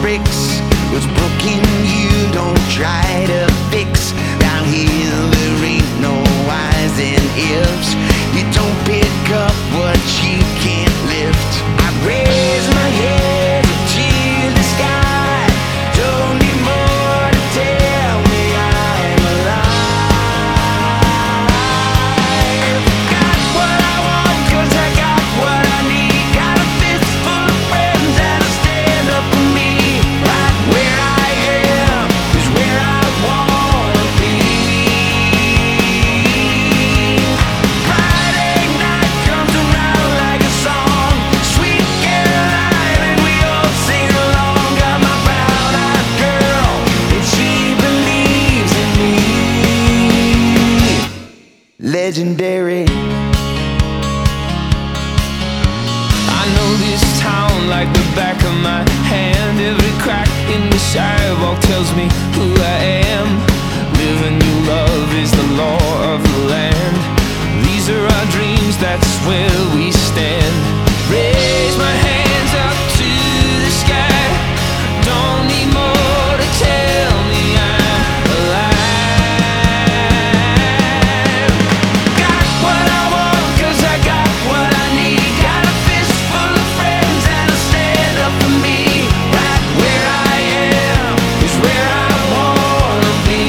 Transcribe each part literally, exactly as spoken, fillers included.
bricks. What's broken you don't try to fix. Down here there ain't no whys and ifs. You don't pick up what you can't lift. I raise my head to the sky. Don't need more to tell me I'm alive. Got what I want 'cause I got what I need. Got a fist full of friends that'll stand up for me. Right where I am is where I wanna be. Friday night comes around like a song. Sweet Caroline and we all sing along. Got my brown-eyed girl and she believes in me. Legendary. I know this town like the back of my hand. Every crack in the sidewalk tells me who I am. Living you love is the law of the land. These are our dreams, that's where we stand. Raise my hands up to the sky. Don't need more to tell me I'm alive. Got what I want 'cause I got what I need. Got a fist full of friends that'll stand up for me. Right where I am is where I wanna be.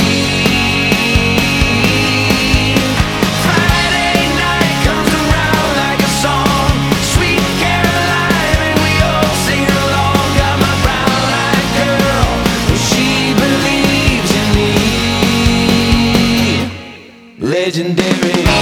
Friday night comes around like a song. Sweet Caroline and we all sing along. Got my brown-eyed girl and she believes in me. Legendary.